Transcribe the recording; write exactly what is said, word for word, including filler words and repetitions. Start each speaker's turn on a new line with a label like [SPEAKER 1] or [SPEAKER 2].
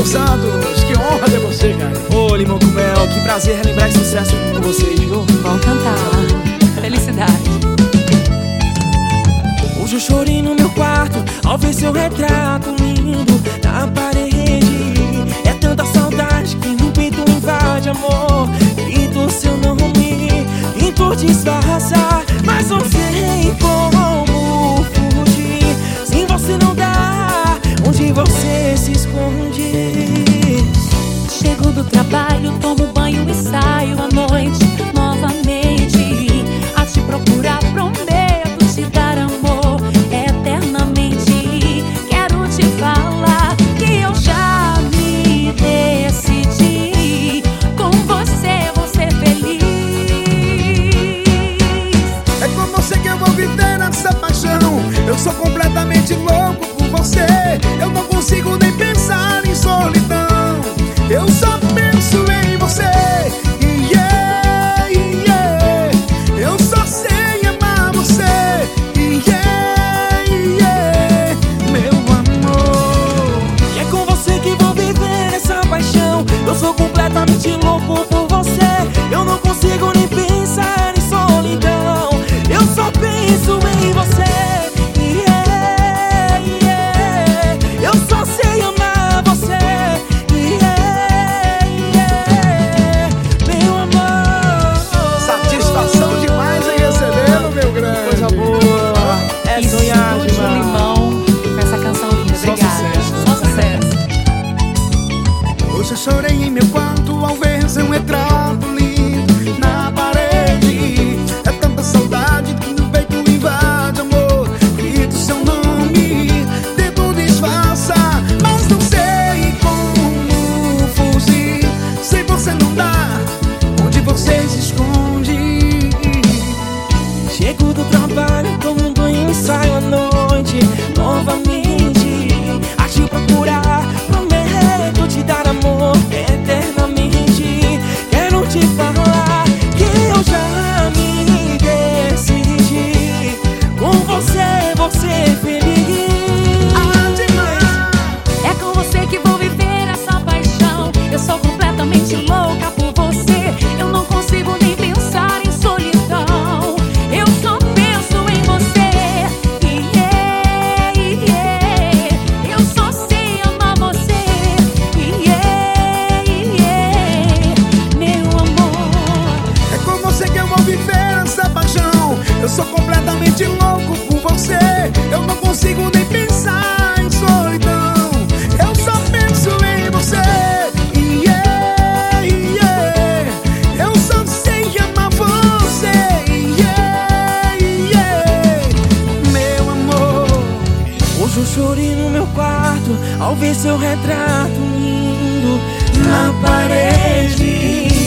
[SPEAKER 1] Santos, que honra ter você, cara.
[SPEAKER 2] Ô, Limão com Mel, que prazer relembrar esse sucesso com vocês, viu?
[SPEAKER 3] Vamos cantar. Felicidade.
[SPEAKER 2] Hoje eu chorei no meu quarto ao ver seu retrato lindo na parede. É tanta saudade que no peito invade, amor. Grito seu nome, tento disfarçar, mas não sei como fugir. Sem você não dá, onde você se esconde?
[SPEAKER 3] Chego do trabalho, tomo banho e saio à noite novamente a te procurar. Prometo te dar amor eternamente. Quero te falar que eu já me decidi. Com você vou ser feliz.
[SPEAKER 1] É com você que eu vou viver essa paixão. Eu sou completamente louco por você. Eu não consigo nem pensar em solidão. Eu só penso em você. Yeah, yeah. Eu só sei amar você. Yeah, yeah. Meu amor.
[SPEAKER 2] E é com você que vou viver essa paixão. Eu sou completamente louco por você. Eu não consigo nem pensar em solidão. Eu só penso em você. Yeah, yeah. Eu só sei amar você. Yeah, yeah. Meu amor.
[SPEAKER 1] Satisfação demais em recebê-lo, meu grande.
[SPEAKER 2] Coisa boa. É sonhar
[SPEAKER 3] Estúdio
[SPEAKER 2] demais.
[SPEAKER 3] Limão com essa canção linda.
[SPEAKER 2] Só
[SPEAKER 3] Obrigada.
[SPEAKER 2] sucesso.
[SPEAKER 3] Só sucesso.
[SPEAKER 1] Hoje eu chorei em meu quarto ao ver seu retrato lindo na parede. É tanta saudade que no peito invade, amor. Grito seu nome, tento disfarçar, mas não sei como fugir. Sem você não dá, onde você se esconde?
[SPEAKER 2] Chego do trabalho, tomo um banho e saio à noite novamente a te procurar. Prometo te dar amor eternamente. Quero te falar que eu já me decidi. Com você vou ser feliz.
[SPEAKER 1] Ah, demais.
[SPEAKER 3] É com você que vou viver essa paixão. Eu sou completamente louca por você. Eu não consigo nem pensar em solidão. Eu só penso em você. Yeah, yeah. Eu só sei amar você. Yeah, yeah. Meu amor.
[SPEAKER 1] É com você que eu vou viver essa paixão. Eu sou completamente louco por você. Eu não consigo nem pensar em solidão. Eu só penso em você. Yeah, yeah. Eu só sei amar você. Yeah, yeah. Meu amor.
[SPEAKER 2] Hoje eu chorei no meu quarto ao ver seu retrato lindo na parede.